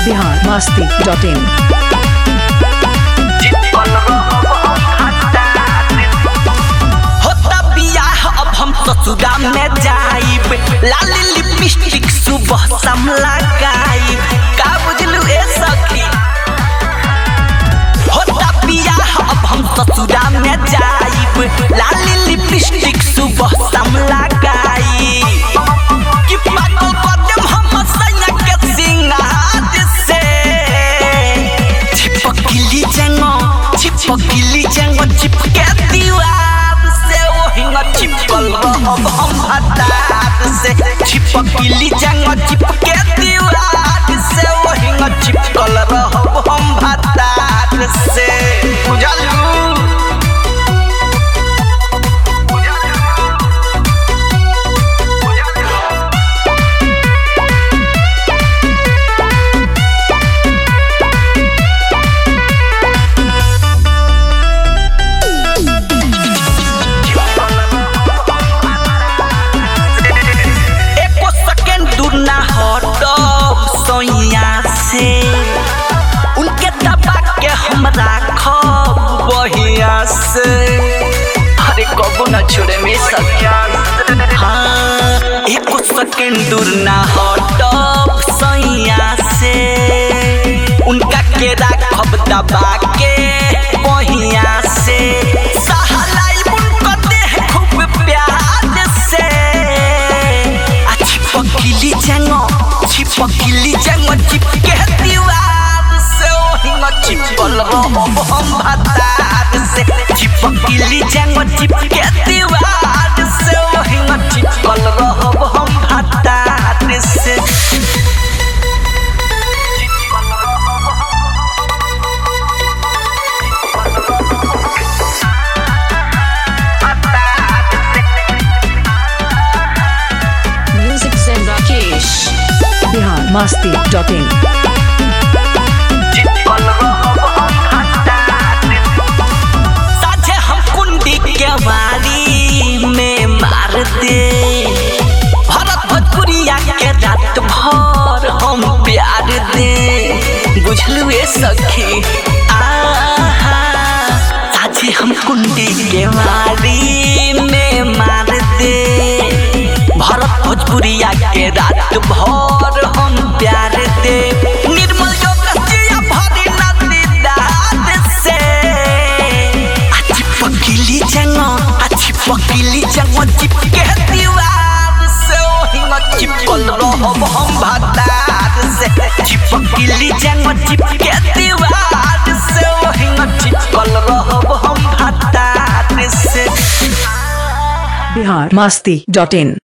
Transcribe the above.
biharmasti.in होता बियाह अब हम ससुरा में जाइब, लाली लिपस्टिक सुबह शाम लगाइब, का बुझलू ए सखी। होता बियाह अब हम ससुरा में जाइब, लाली लिपस्टिक सुबह शाम लगाइब, कि पागल कदम हम सैया के सिंगार से चिपकली जंगो चिपके दीवार से ओहिंगा चिपकल रहब हम भतार से। चिपकली जंगो चिपके दीवार से ओहिंगा चिपकल रहब हम भतार से। बुझलू उनके दबा के हम राखब बहिया से। अरे कबो न छोड़े में सखिया। हाँ एको सेकंड दूर ना हटब सैया से, उनका के राखब दबा के बहिया से। सहलाई उनका देह खूब प्यार से, चिपकली जंगो चिपके दीवार से ओहिंगा चिपकल रहब हम भतार से। चिपकली जंगो चिपके दीवार से ओहिंगा चिपकल रहब हम भतार से। biharmasti.in साझे हम कुंडी के वारी में मार दे, भरत भोजपुरिया के रात भर हम प्यार दे। बुझलू ए सखी। साझे हम कुंडी के वारी में मार दे, भरत भोजपुरिया के रात भर हम प्यार दे। निर्मल जोगिया भरी नदी दाद से, चिपकली जंगो चिपके दीवार से ओहिंगा चिपकल रहब हम भतार से। चिपकली जंगो चिपके दीवार से ओहिंगा चिपकल रहब हम भतार से। biharmasti.in